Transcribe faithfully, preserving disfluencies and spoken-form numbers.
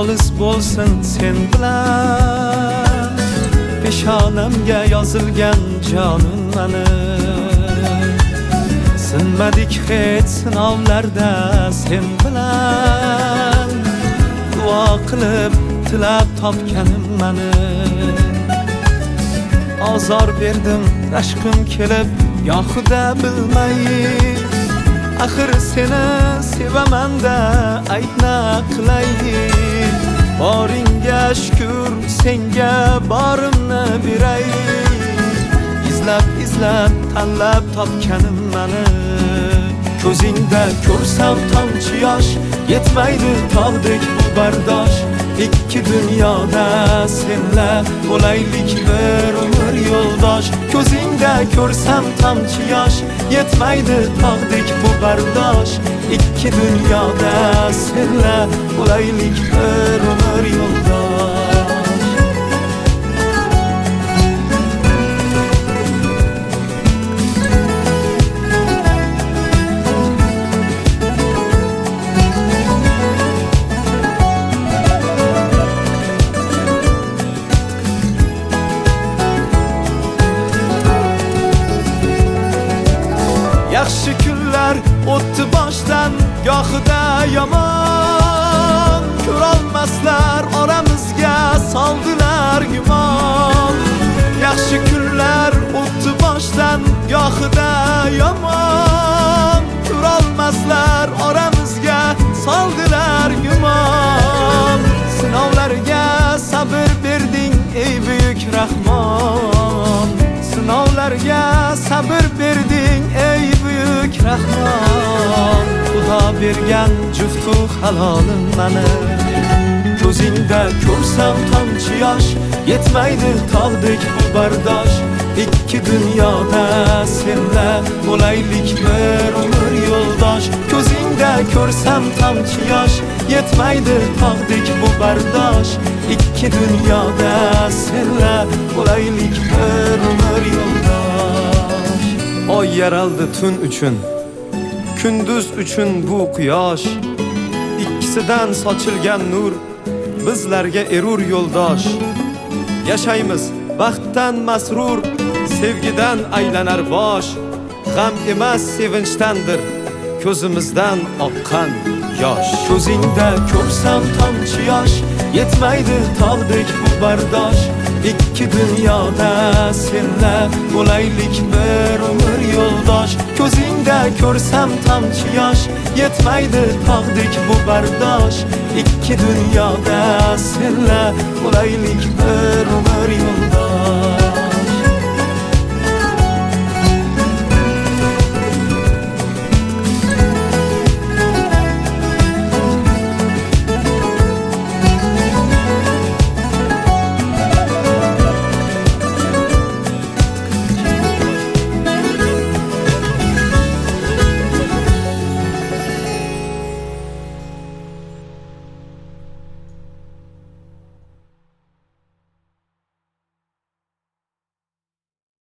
xolis bo'lsin sen bilan. Peshonamga yozilgan jonim mani, sinmadik hech sinovlarda sen bilan. Duo qilib tilab topganim mani, azor berdim rashqim kelib yoxida bilmay. Axir seni sevaman-da aytna qilay. Boringga shukr, senga borimni beray. Izlab izlab tanlab topganim mani, ko'zingda ko'rsam tomchi yosh, yetmaydi tog'dek bu bardosh. Ikki dunyoda senla bo'laylik bir umr yo'ldosh. Ko'zingda ko'rsam tomchi yosh, yetmaydi tog'dek bu bardosh. Ikki dunyoda senla bo'laylik bir umr yo'ldosh. Yaxshi kunlar o'tdi boshdan, gohida yomon. Ko'rolmaslar oramizga soldilar gumon. Yaxshi kunlar o'tdi boshdan, gohida yomon. Ko'rolmaslar oramizga soldilar gumon. Sinovlarga sabr berding ey buyuk Rahmon. Sinovlarga sabr berding ey buyuk Rahmon. Xudo bergan juftu halolim mani, ko'zingda ko'rsam tomchi yosh, yetmaydi tog'dek bu bardosh. Ikki dunyoda senla bo'laylik bir umr yo'ldosh. Ko'zingda ko'rsam tomchi yosh, yetmaydi tog'dek bu bardosh. Ikki dunyoda senla bo'laylik bir umr yo'ldosh. Oy yaraldi tun uchun, kunduz uchun bu quyosh. Ikkisidan sochilgan nur bizlarga erur yo'ldosh. Yashaymiz baxtdan masrur, sevgidan aylanar bosh. G'am emas sevinchdandir ko'zimizdan oqqan yosh. Ko'zingda ko'rsam tomchi yosh, yetmaydi tog'dek bu bardosh. Ikki dunyoda senla bo'laylik bir umr yo'ldosh. Ko'zingda ko'rsam tomchi yosh, yetmaydi tog'dek bu bardosh. Ikki dunyoda senla bo'laylik bir umr yo'ldosh.